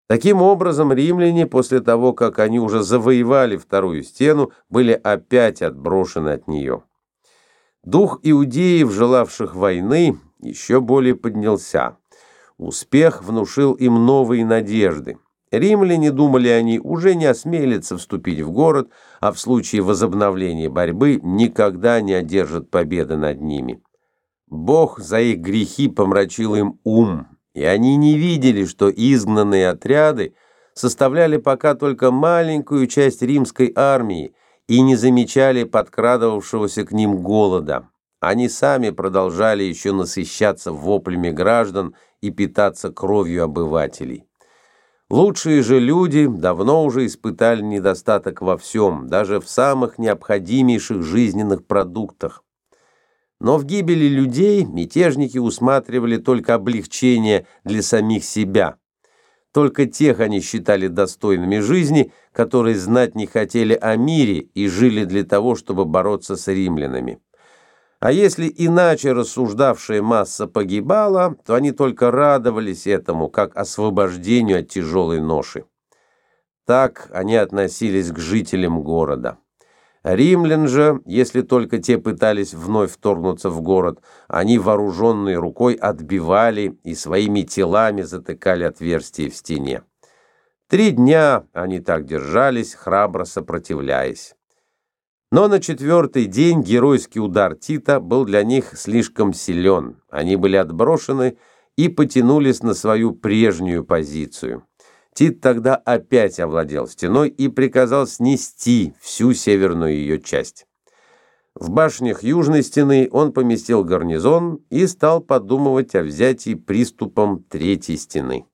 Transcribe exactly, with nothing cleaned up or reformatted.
Таким образом, римляне, после того, как они уже завоевали вторую стену, были опять отброшены от нее. Дух иудеев, желавших войны, еще более поднялся. Успех внушил им новые надежды. Римляне, думали они, уже не осмелятся вступить в город, а в случае возобновления борьбы никогда не одержат победы над ними. Бог за их грехи помрачил им ум, и они не видели, что изгнанные отряды составляли пока только маленькую часть римской армии и не замечали подкрадывавшегося к ним голода. Они сами продолжали еще насыщаться воплями граждан и питаться кровью обывателей. Лучшие же люди давно уже испытали недостаток во всем, даже в самых необходимейших жизненных продуктах. Но в гибели людей мятежники усматривали только облегчение для самих себя. Только тех они считали достойными жизни, которые знать не хотели о мире и жили для того, чтобы бороться с римлянами. А если иначе рассуждавшая масса погибала, то они только радовались этому, как освобождению от тяжелой ноши. Так они относились к жителям города. Римлян же, если только те пытались вновь вторгнуться в город, они вооруженной рукой отбивали и своими телами затыкали отверстия в стене. Три дня они так держались, храбро сопротивляясь. Но на четвертый день геройский удар Тита был для них слишком силен. Они были отброшены и потянулись на свою прежнюю позицию. Тит тогда опять овладел стеной и приказал снести всю северную ее часть. В башнях южной стены он поместил гарнизон и стал подумывать о взятии приступом третьей стены.